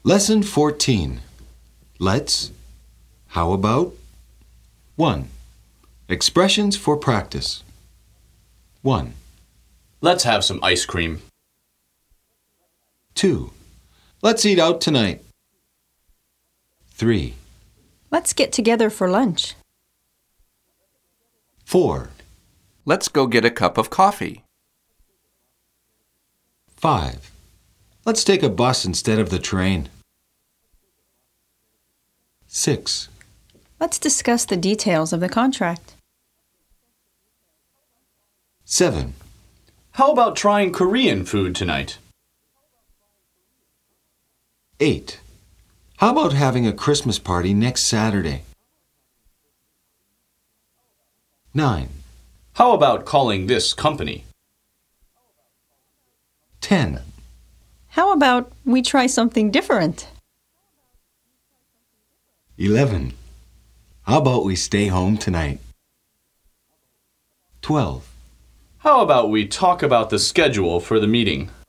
Lesson 14. Let's. How about? 1. Expressions for practice. 1, Let's have some ice cream. 2. Let's eat out tonight. 3, Let's get together for lunch. 4, Let's go get a cup of coffee. 5. Let's take a bus instead of the train. 6, Let's discuss the details of the contract. 7, How about trying Korean food tonight? 8. How about having a Christmas party next Saturday? 9, How about calling this company? 10, How about we try something different? 11. How about we stay home tonight? 12. How about we talk about the schedule for the meeting?